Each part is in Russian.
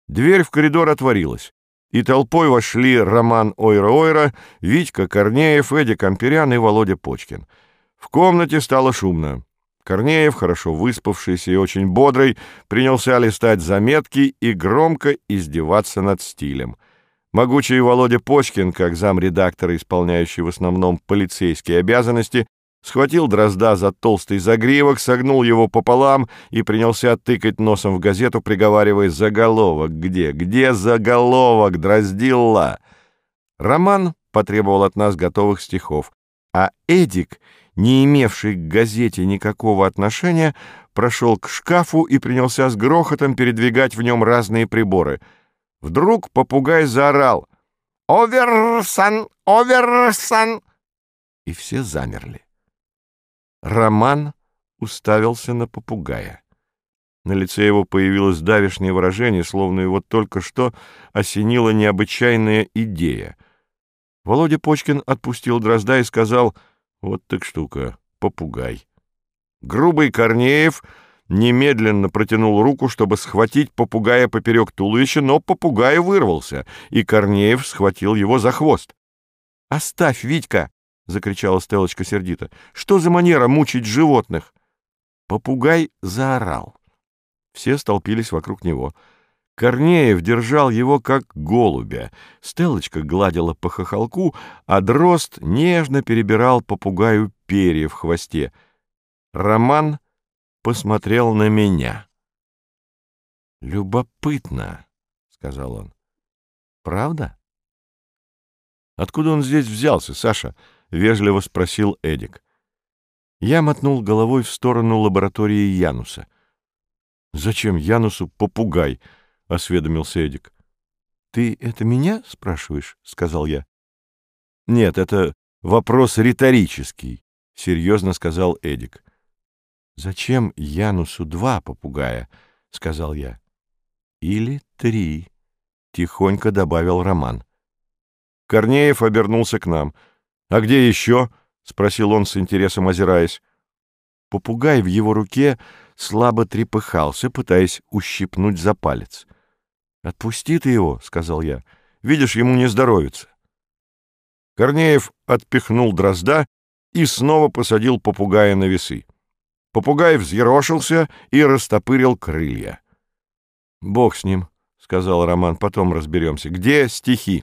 Дверь в коридор отворилась, и толпой вошли Роман Ойра-Ойра, Витька Корнеев, Эдик Амперян и Володя Почкин. В комнате стало шумно. Корнеев, хорошо выспавшийся и очень бодрый, принялся листать заметки и громко издеваться над стилем. Могучий Володя Почкин, как замредактора, исполняющий в основном полицейские обязанности, схватил Дрозда за толстый загривок, согнул его пополам и принялся тыкать носом в газету, приговаривая: «Заголовок где? Где заголовок, Дроздилла?» Роман потребовал от нас готовых стихов, а Эдик, не имевший к газете никакого отношения, прошел к шкафу и принялся с грохотом передвигать в нем разные приборы. Вдруг попугай заорал: «Оверсан! Оверсан!» И все замерли. Роман уставился на попугая. На лице его появилось давешнее выражение, словно его только что осенила необычайная идея. Володя Почкин отпустил Дрозда и сказал: «Вот так штука, попугай». Грубый Корнеев немедленно протянул руку, чтобы схватить попугая поперек туловища, но попугай вырвался, и Корнеев схватил его за хвост. «Оставь, Витька!» — закричала Стеллочка сердито. «Что за манера мучить животных?» Попугай заорал. Все столпились вокруг него. Корнеев держал его как голубя. Стеллочка гладила по хохолку, а Дрозд нежно перебирал попугаю перья в хвосте. Роман посмотрел на меня. «Любопытно», — сказал он. «Правда?» «Откуда он здесь взялся, Саша?» — вежливо спросил Эдик. Я мотнул головой в сторону лаборатории Януса. «Зачем Янусу попугай?» — осведомился Эдик. «Ты это меня спрашиваешь?» — сказал я. «Нет, это вопрос риторический», — серьезно сказал Эдик. «Зачем Янусу 2 попугая?» — сказал я. «Или 3», — тихонько добавил Роман. Корнеев обернулся к нам. «А где еще?» — спросил он с интересом, озираясь. Попугай в его руке слабо трепыхался, пытаясь ущипнуть за палец. «Отпусти ты его», — сказал я. «Видишь, ему не здоровится». Корнеев отпихнул Дрозда и снова посадил попугая на весы. Попугай взъерошился и растопырил крылья. «Бог с ним», — сказал Роман, — «потом разберемся. Где стихи?»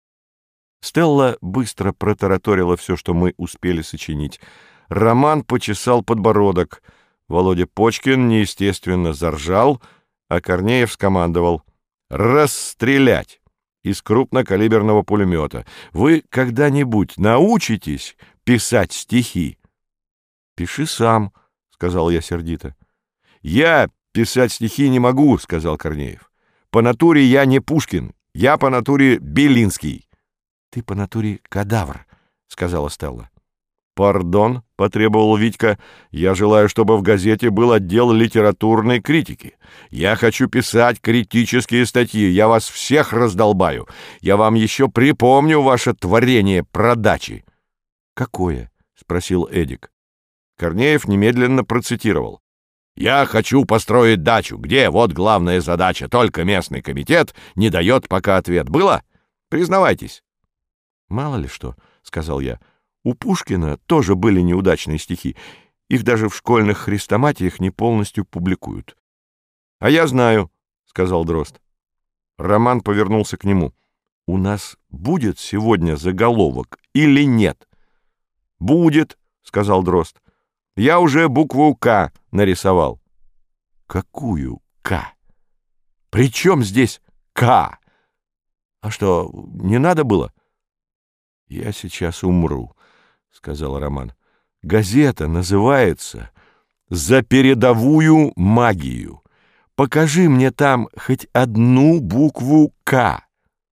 Стелла быстро протараторила все, что мы успели сочинить. Роман почесал подбородок. Володя Почкин неестественно заржал, а Корнеев скомандовал: «Расстрелять из крупнокалиберного пулемета. Вы когда-нибудь научитесь писать стихи?» «Пиши сам», — сказал я сердито. «Я писать стихи не могу», — сказал Корнеев. «По натуре я не Пушкин, я по натуре Белинский». «Ты по натуре кадавр», — сказала Стелла. «Пардон», — потребовал Витька, — «я желаю, чтобы в газете был отдел литературной критики. Я хочу писать критические статьи, я вас всех раздолбаю. Я вам еще припомню ваше творение про дачи». «Какое?» — спросил Эдик. Корнеев немедленно процитировал: «Я хочу построить дачу. Где? Вот главная задача. Только местный комитет не дает пока ответ. Было? Признавайтесь». «Мало ли что», — сказал я. «У Пушкина тоже были неудачные стихи. Их даже в школьных хрестоматиях не полностью публикуют». «А я знаю», — сказал Дрозд. Роман повернулся к нему. «У нас будет сегодня заголовок или нет?» «Будет», — сказал Дрозд. «Я уже букву «К» нарисовал». «Какую «К»? При чем здесь «К»? А что, не надо было?» «Я сейчас умру», — сказал Роман. «Газета называется «За передовую магию». Покажи мне там хоть одну букву «К».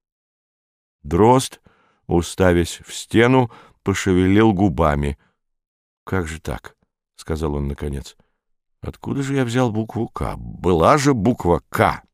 Дрозд, уставясь в стену, пошевелил губами. «Как же так?» — сказал он наконец. «Откуда же я взял букву «К»? Была же буква «К».